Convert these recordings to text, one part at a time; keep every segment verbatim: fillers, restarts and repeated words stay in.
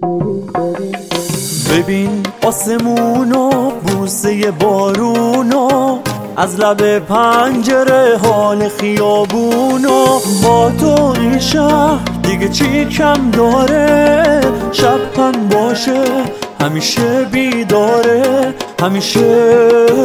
ببین آسمونو، بوسه بارونو، از لب پنجره حال خیابونو. با تو این شهر دیگه چی کم داره؟ شب هم باشه همیشه بیداره، همیشه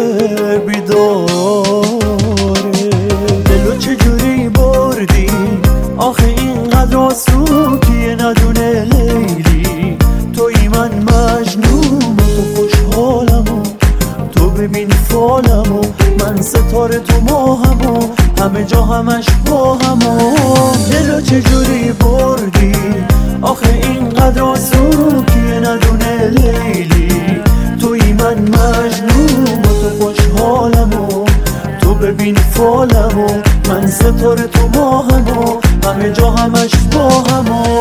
بیداره. دلو چجوری بردی آخه اینقدر آسوکیه ندونه لیلی؟ توی من مجنون، تو خوشحالمو، تو ببین فالمو، من ستاره تو ماهمو، همه جا همش با همو. دلو چجوری بردی آخه اینقدر آسوکیه ندونه لیلی؟ توی من مجنون، تو خوشحالمو، تو ببین فالمو، من ستاره تو ماهمو، همه جا همش با همو.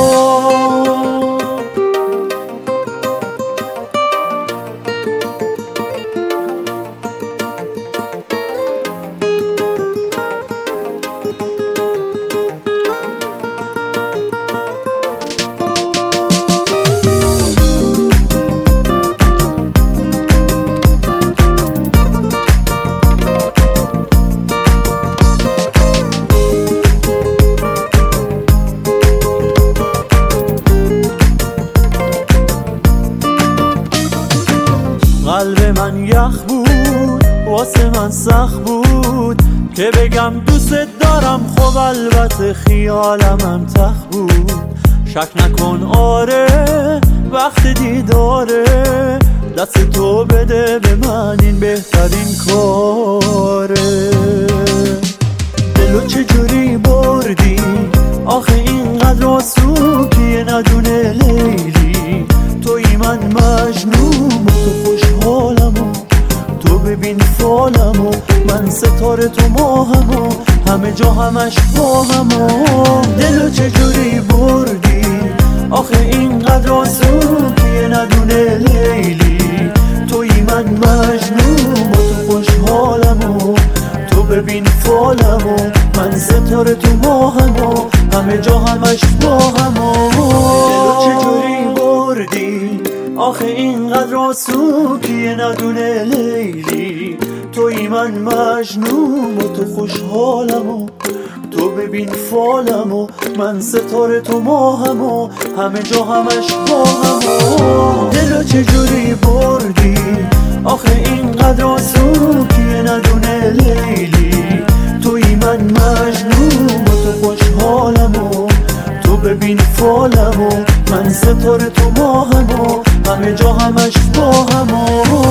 قلب من یخ بود، واسه من سخت بود که بگم دوست دارم، خب البته خیالمم تخ بود. شک نکن آره وقت دیداره، دست تو بده به من این بهترین کاره. دلو چجوری بردی آخه اینقدر آسوکیه ندونه لیلی؟ توی من مجنون، تو خوشحالمو، تو ببین فالمو، من ستاره تو ماهمو، همه جا همش با همو. دلو چجوری بردی آخه اینقدر آسوکیه ندونه لیلی؟ توی من مجنون، تو خوشحالمو، تو ببین فالمو، من ستاره تو ماهمو، همه جا همش با همو. دلو چجوری بردی آخه اینقدر آسوکیه ندونه لیلی؟ توی من مجنون، تو خوشحالمو، تو ببین فالمو، من ستاره تو ماهمو، همه جا همش با همو. دلو چجوری بردی آخه اینقدر آسوکیه ندونه لیلی؟ توی من مجنون، تو خوشحالمو، تو ببین فالمو، من ستاره تو ماهمو، همه جا همش با همو.